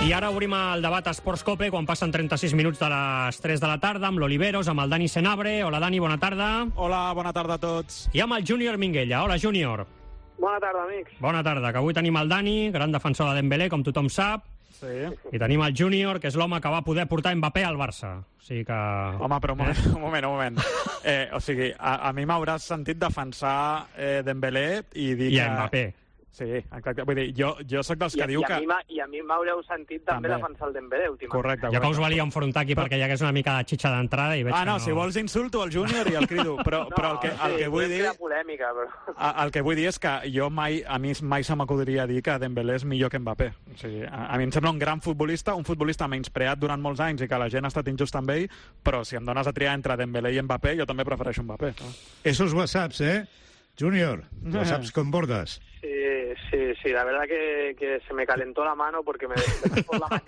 I ara obrim el debat a Esports Cope quan passen 36 minuts de les 3 de la tarda amb l'Oliveros, amb el Dani Senabre. Hola, Dani, bona tarda. Hola, bona tarda a tots. I amb el Júnior Minguella. Hola, Júnior. Bona tarda, amics. Bona tarda, que avui tenim el Dani, gran defensor de Dembélé, com tothom sap. Sí. I tenim el Júnior, que és l'home que va poder portar Mbappé al Barça. O sigui que... Home, però un moment. O sigui, a mi m'hauràs sentit defensar Dembélé i dir I Mbappé. Sí, exacte. Vull dir, jo sóc dels que diu que... I a mi m'haureu sentit també defensar el Dembélé últimament. Correcte. Ja que us valia enfrontar aquí perquè hi hagués una mica de xitxa d'entrada i veig que no... Si vols insulto al Júnior i el crido, però el que vull dir... polèmica, però... El que vull dir és que a mi mai se m'acudiria dir que Dembélé és millor que Mbappé. O sigui, a mi em sembla un gran futbolista, un futbolista menyspreat durant molts anys i que la gent ha estat injusta amb ell, però si em dones a triar entre Dembélé i Mbappé, jo també prefereixo Mbappé. Esos WhatsApps, Junior, WhatsApps con bordas. Sí, la verdad que se me calentó la mano porque me desperté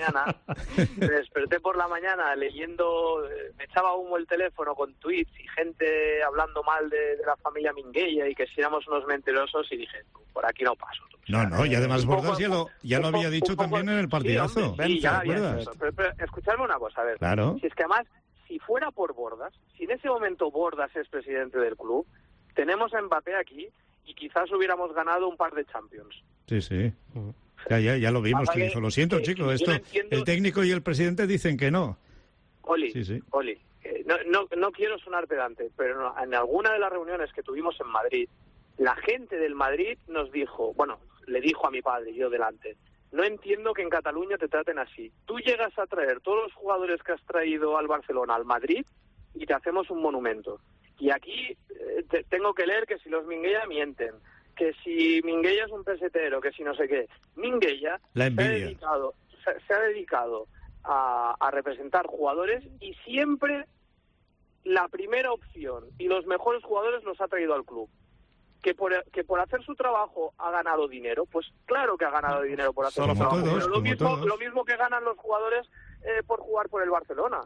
por la mañana leyendo, me echaba humo el teléfono con tweets y gente hablando mal de la familia Minguella y que si éramos unos mentirosos y dije, por aquí no paso. No, y además Bordas ya lo había dicho también en el partidazo. Sí, ya había dicho. Pero escuchadme una cosa, a ver. Claro. Si es que además, si fuera por Bordas, si en ese momento Bordas es presidente del club, tenemos a Mbappé aquí y quizás hubiéramos ganado un par de Champions. Sí. Ya lo vimos que dijo. Lo siento, chico, esto el técnico y el presidente dicen que no. Oli, no quiero sonar pedante, pero en alguna de las reuniones que tuvimos en Madrid, la gente del Madrid nos dijo, le dijo a mi padre, yo delante, no entiendo que en Cataluña te traten así. Tú llegas a traer todos los jugadores que has traído al Barcelona, al Madrid, y te hacemos un monumento. Y aquí tengo que leer que si los Minguella mienten, que si Minguella es un pesetero, que si no sé qué. Minguella se ha dedicado a representar jugadores y siempre la primera opción y los mejores jugadores los ha traído al club. Que por hacer su trabajo ha ganado dinero, pues claro que ha ganado dinero por hacer su trabajo. Pero lo mismo que ganan los jugadores por jugar por el Barcelona.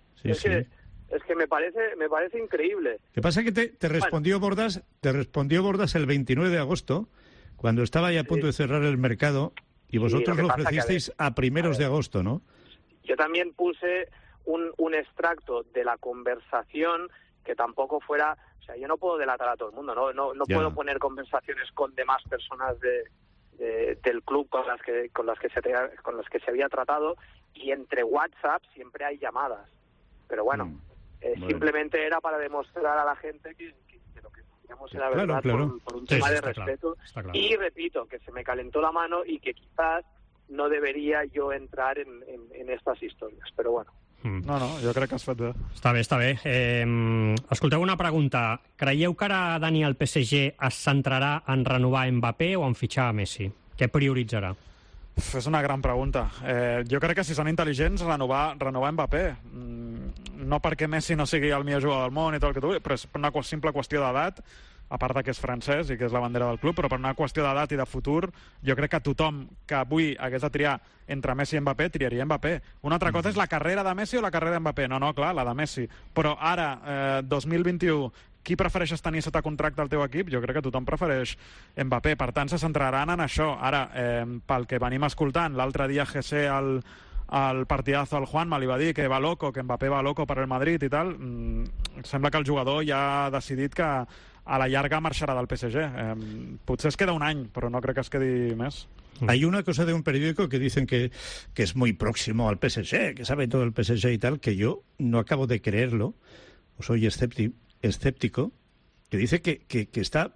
Es que me parece increíble. Lo que pasa es que te respondió Bordas el 29 de agosto, cuando estaba ya a punto de cerrar el mercado, y vosotros lo ofrecisteis a primeros de agosto, ¿no? Yo también puse un extracto de la conversación que tampoco fuera... O sea, yo no puedo delatar a todo el mundo, no puedo poner conversaciones con demás personas del club con las que se había tratado, y entre WhatsApp siempre hay llamadas. Pero bueno... simplemente era para demostrar a la gente que lo que decíamos era verdad. Por un tema de respeto. Claro. Y repito, que se me calentó la mano y que quizás no debería yo entrar en estas historias, pero bueno. No, jo crec que has fet bé. Està bé. Escolteu una pregunta. Creieu que ara Dani al PSG es centrarà en renovar Mbappé o en fitxar a Messi? Què prioritzarà? És una gran pregunta. Jo crec que si són intel·ligents, renovar Mbappé. No perquè Messi no sigui el millor jugador del món i tot el que tu vulguis, però és per una simple qüestió d'edat, a part que és francès i que és la bandera del club, però per una qüestió d'edat i de futur, jo crec que tothom que avui hagués de triar entre Messi i Mbappé, triaria Mbappé. Una altra cosa és la carrera de Messi o la carrera d'Mbappé. No, clar, la de Messi. Però ara, 2021, qui prefereixes tenir sota contracte al teu equip? Jo crec que tothom prefereix Mbappé. Per tant, se centraran en això. Ara, pel que venim escoltant, l'altre dia José al partidazo al Juanma li va dir que va loco, que Mbappé va loco per el Madrid i tal. Sembla que el jugador ja ha decidit que a la llarga marxarà del PSG. Potser es queda un any, però no crec que es quedi més. Hay una cosa de un periódico que dicen que es muy próximo al PSG, que sabe todo el PSG y tal, que yo no acabo de creerlo, o soy escéptico, que dice que está...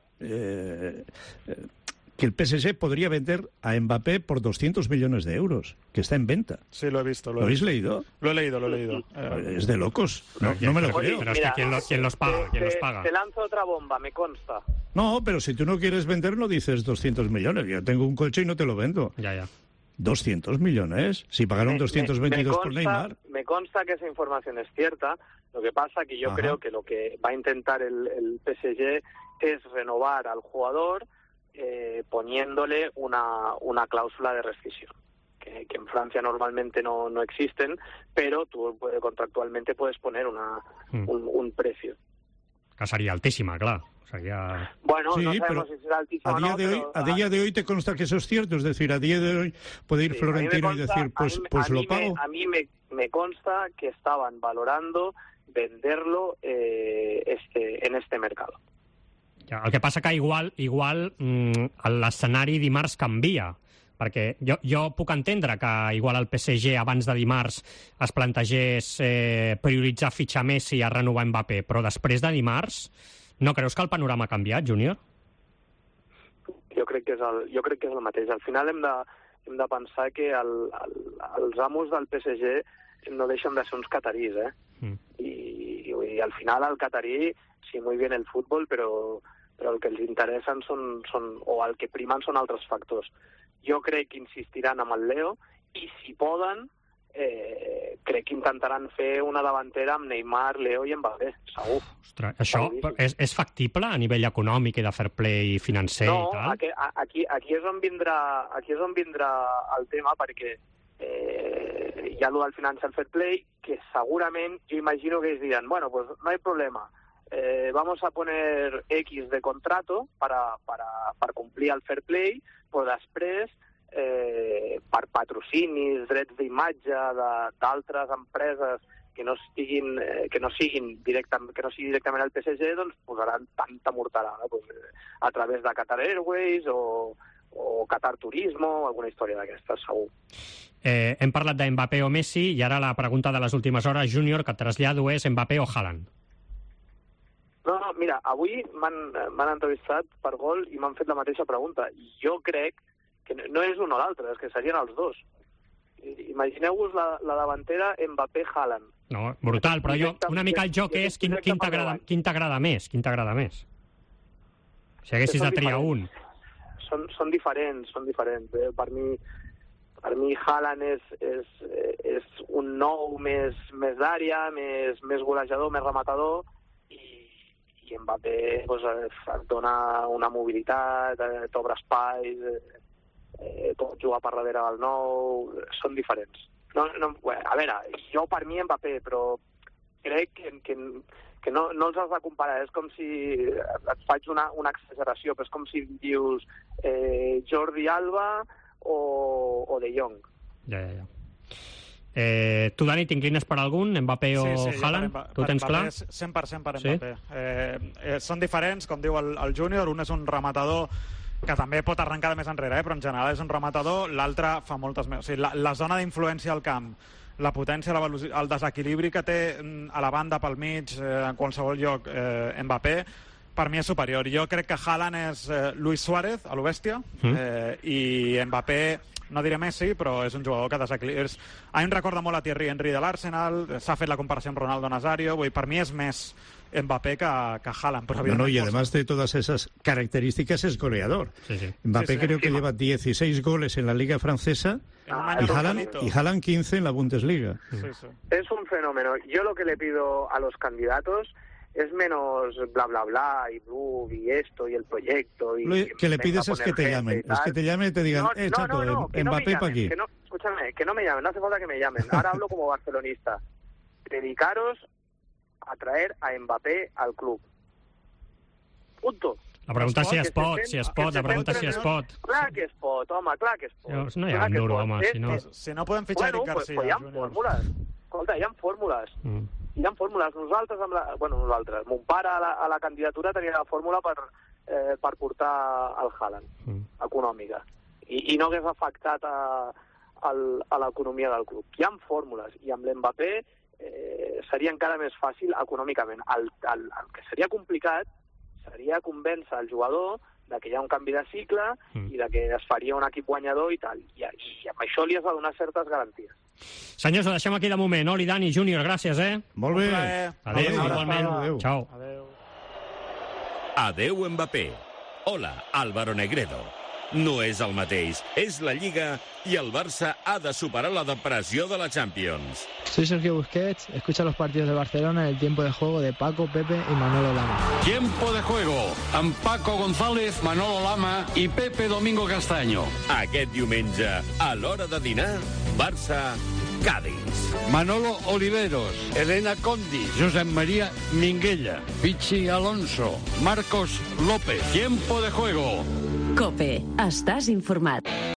que el PSG podría vender a Mbappé por 200 millones de euros, que está en venta. Sí, lo he visto. ¿Lo habéis leído? Lo he leído. Es de locos. No me lo creo. Pero es que ¿quién los paga? Te lanzo otra bomba, me consta. No, pero si tú no quieres vender, no dices 200 millones. Yo tengo un coche y no te lo vendo. Ya. 200 millones. Si pagaron 222 por Neymar. Me consta que esa información es cierta. Lo que pasa que yo creo que lo que va a intentar el PSG es renovar al jugador poniéndole una cláusula de rescisión, que en Francia normalmente no existen, pero tú contractualmente puedes poner un precio. Que seria altíssima, clar. Sería... Bueno, sí, no sabemos si será altísima o no, a día de hoy te consta que eso es cierto, es decir, a día de hoy puede ir Florentino y decir, pues lo pago. A mí me consta que estaban valorando venderlo en este mercado. Ja, el que passa que igual l'escenari dimarts canvia, perquè jo puc entendre que igual el PSG abans de dimarts es plantegés prioritzar fitxar Messi a renovar Mbappé, però després de dimarts no creus que el panorama ha canviat, Júnior? Jo crec que és el mateix. Al final hem de pensar que els amos del PSG no deixen de ser uns catarís, I al final el catarí, sí, muy bien el fútbol, però el que els interessen o el que primen són altres factors. Jo crec que insistiran amb el Leo i si poden crec que intentaran fer una davantera amb Neymar, Leo i Mbappé, segur. Ostres, això és factible a nivell econòmic i de fair play financer i tal? No, aquí és on vindrà el tema, perquè hi ha allò del financial fair play, que segurament jo imagino que ells diran, bueno, pues no hay problema, vamos a poner X de contrato para complir el fair play, però després per patrocinis, drets d'imatge d'altres empreses que no siguin directament el PSG, doncs posaran tanta morterada a través de Qatar Airways o Qatar Turismo, alguna història d'aquestes, segur. Hem parlat de Mbappé o Messi i ara la pregunta de les últimes hores, Júnior, que et trasllado és Mbappé o Haaland? No, mira, avui m'han entrevistat per Gol i m'han fet la mateixa pregunta. I jo crec que no és un o l'altre, és que serien els dos. Imagineu-vos la davantera Mbappé-Haaland. No, brutal, però una mica el joc és quin t'agrada més. Si haguessis de triar un. Són diferents. Per mi Haaland és un nou més d'àrea, més golejador, més rematador, i Mbappé et dona una mobilitat, t'obre espais, pot jugar per darrere del nou, són diferents. A veure, jo per mi Mbappé, però crec que no els has de comparar. És com si et faig una exageració, però és com si dius Jordi Alba o De Jong. Ja. Tu, Dani, t'inclines per algun? Mbappé o Haaland? Tu tens clar? 100% per Mbappé. Són diferents, com diu el Júnior. Un és un rematador que també pot arrencar de més enrere, però en general és un rematador. L'altre fa moltes més. O sigui, la zona d'influència al camp, la potència, el desequilibri que té a la banda pel mig, en qualsevol lloc, Mbappé, per mi és superior. Jo crec que Haaland és Luis Suárez, a lo bèstia, i Mbappé, no diré Messi, però és un jugador que desequilibra. A mi em recorda molt a Thierry Henry de l'Arsenal, s'ha fet la comparació amb Ronaldo Nazario, per mi és més Mbappé que Haaland. Pero y además de todas esas características es goleador. Sí. Mbappé creo que lleva 16 goles en la Liga Francesa y Haaland 15 en la Bundesliga. Sí. Es un fenómeno. Yo lo que le pido a los candidatos es menos bla bla bla y blue y esto y el proyecto y que le pides es que te llamen, es que te llamen y te digan chato, Mbappé para aquí. Escúchame, que no me llamen, no hace falta que me llamen. Ahora hablo como barcelonista. Dedicaros a traer a Mbappé al club. Punto. La pregunta si es pot, la pregunta si es pot. Clar que es pot, home, clar que es pot. No hi ha un duro, home, si no... Si no podem fitxar Eric Garcia. Pues hi ha fórmules. Escolta, hi ha fórmules. Hi ha fórmules. Nosaltres, mon pare a la candidatura tenia la fórmula per portar el Haaland, econòmica. I no hagués afectat a l'economia del club. Hi ha fórmules. I amb l'Mbappé seria encara més fàcil econòmicament. El que seria complicat seria convèncer el jugador de que hi ha un canvi de cicle i de que es faria un equip guanyador i tal. I amb això li has de donar certes garanties. Senyors, ho deixem aquí de moment. Oli, Dani, Júnior, gràcies, Molt bé. Adéu, igualment. Adéu. Ciao. Adéu, Mbappé. Hola, Álvaro Negredo. No és el mateix, és la Lliga y el Barça ha de superar la depressió de la Champions. Soy Sergio Busquets, escucha los partidos de Barcelona en el tiempo de juego de Paco, Pepe y Manolo Lama. Tiempo de juego amb Paco González, Manolo Lama i Pepe Domingo Castaño. Aquest diumenge, a l'hora de dinar, Barça Cádiz. Manolo Oliveros, Elena Condi, Josep María Minguella, Pichi Alonso, Marcos López. Tiempo de juego. COPE. Estàs informat.